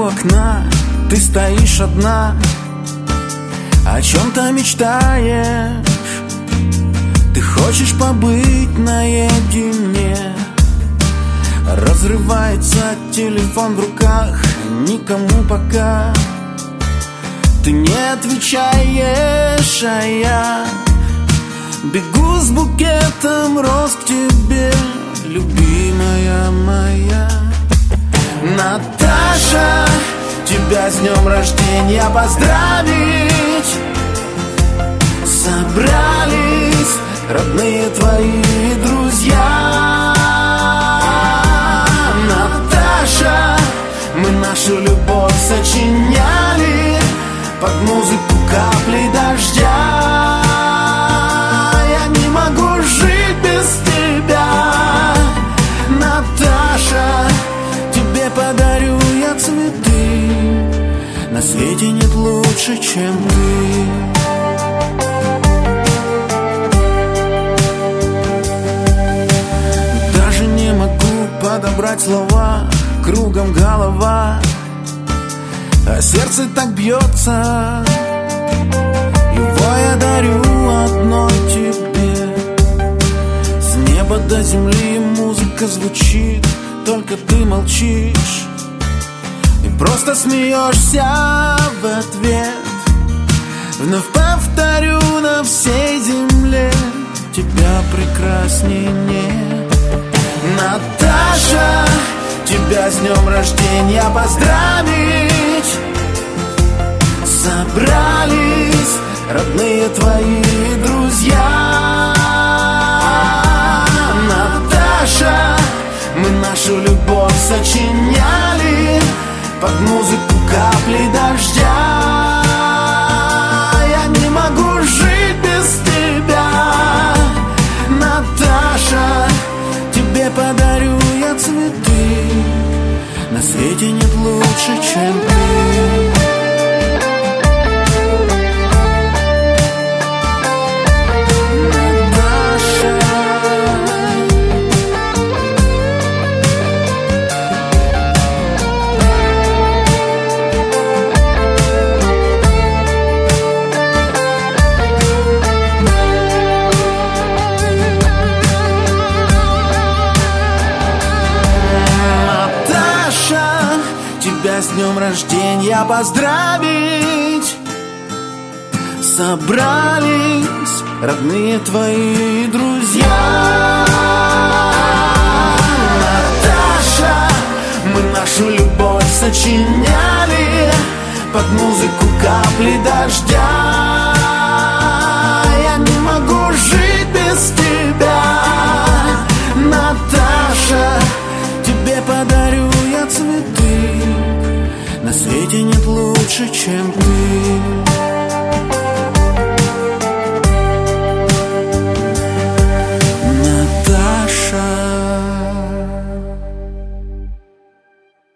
окна ты стоишь одна, о чем-то мечтаешь. Ты хочешь побыть наедине. Разрывается телефон в руках, никому пока ты не отвечаешь, а я бегу с букетом роз к тебе, любимая моя. Наташа, тебя с днем рождения поздравить собрались родные твои друзья. Наташа, мы нашу любовь сочиняли под музыку капли дождя. Я не могу жить без тебя, Наташа, тебе подарю я цветы. На свете нет лучше, чем ты. Даже не могу подобрать слова, кругом голова, а сердце так бьется. Его я дарю одной тебе. С неба до земли музыка звучит, только ты молчишь и просто смеешься в ответ. Вновь повторю, на всей земле тебя прекрасней нет. Наташа, тебя с днем рождения поздравить собрались родные твои друзья. Наташа, мы нашу любовь сочиняли под музыку капли дождя. Я не могу жить без тебя, Наташа, тебе подарю я цветы. На свете нет лучше, чем ты. С днем рождения поздравить собрались родные твои друзья. Наташа, мы нашу любовь сочиняли под музыку капли дождя. Я не могу жить без тебя, Наташа, тебе подарю я цветы. На свете нет лучше, чем ты.